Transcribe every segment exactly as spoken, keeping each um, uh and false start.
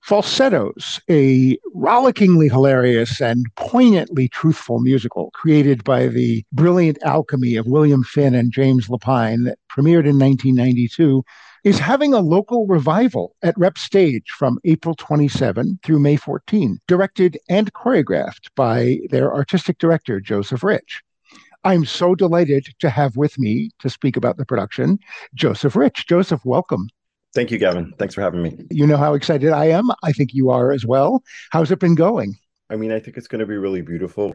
Falsettos, a rollickingly hilarious and poignantly truthful musical created by the brilliant alchemy of William Finn and James Lapine that premiered in nineteen ninety-two, is having a local revival at Rep Stage from April twenty-seventh through May fourteenth, directed and choreographed by their artistic director, Joseph Rich. I'm so delighted to have with me to speak about the production, Joseph Rich. Joseph, welcome. Thank you, Gavin. Thanks for having me. You know how excited I am. I think you are as well. How's it been going? I mean, I think it's going to be really beautiful.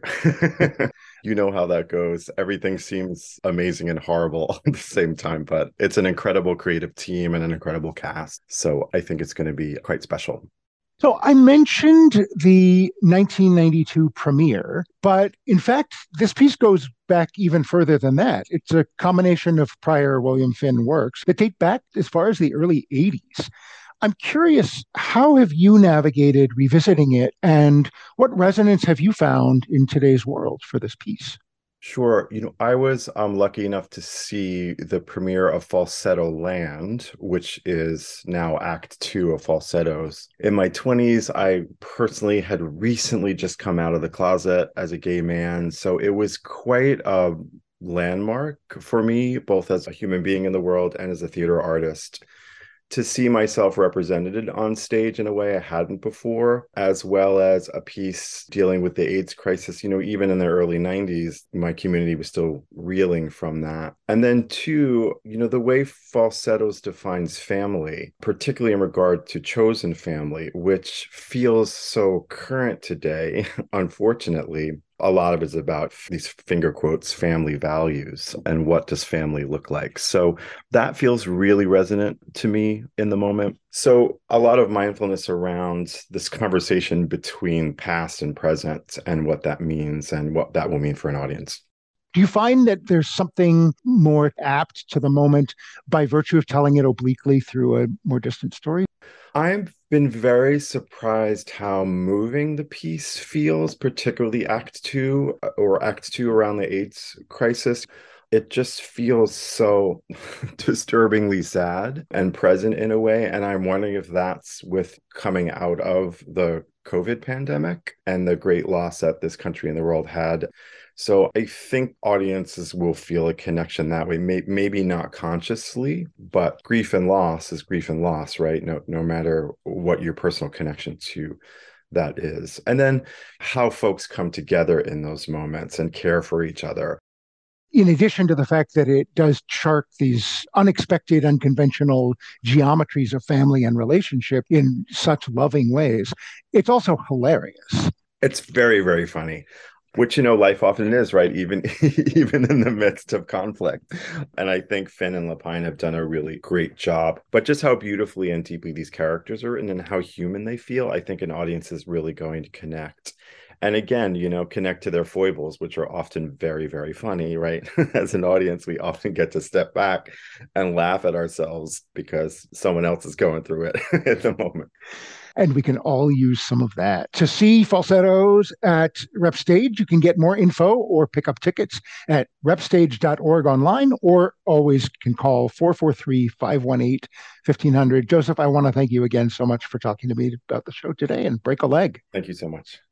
You know how that goes. Everything seems amazing and horrible at the same time, but it's an incredible creative team and an incredible cast. So I think it's going to be quite special. So I mentioned the nineteen ninety-two premiere, but in fact, this piece goes back even further than that. It's a combination of prior William Finn works that date back as far as the early eighties. I'm curious, how have you navigated revisiting it, and what resonance have you found in today's world for this piece? Sure. You know, I was um, lucky enough to see the premiere of Falsetto Land, which is now Act Two of Falsettos. In my twenties, I personally had recently just come out of the closet as a gay man. So it was quite a landmark for me, both as a human being in the world and as a theater artist, to see myself represented on stage in a way I hadn't before, as well as a piece dealing with the AIDS crisis. You know, even in the early nineties, my community was still reeling from that. And then two, you know, the way Falsettos defines family, particularly in regard to chosen family, which feels so current today, unfortunately. A lot of it is about these finger quotes, family values, and what does family look like. So that feels really resonant to me in the moment. So a lot of mindfulness around this conversation between past and present and what that means and what that will mean for an audience. Do you find that there's something more apt to the moment by virtue of telling it obliquely through a more distant story? I've been very surprised how moving the piece feels, particularly Act Two or Act Two around the AIDS crisis. It just feels so disturbingly sad and present in a way. And I'm wondering if that's with coming out of the COVID pandemic and the great loss that this country and the world had. So I think audiences will feel a connection that way, May- maybe not consciously, but grief and loss is grief and loss, right? No, no matter what your personal connection to that is. And then how folks come together in those moments and care for each other. In addition to the fact that it does chart these unexpected, unconventional geometries of family and relationship in such loving ways, it's also hilarious. It's very, very funny. Which, you know, life often is, right? Even even in the midst of conflict. And I think Finn and Lapine have done a really great job. But just how beautifully and deeply these characters are written and how human they feel, I think an audience is really going to connect. And again, you know, connect to their foibles, which are often very, very funny, right? As an audience, we often get to step back and laugh at ourselves because someone else is going through it at the moment. And we can all use some of that. To see Falsettos at Rep Stage, you can get more info or pick up tickets at rep stage dot org online, or always can call four four three, five one eight, fifteen hundred. Joseph, I want to thank you again so much for talking to me about the show today and break a leg. Thank you so much.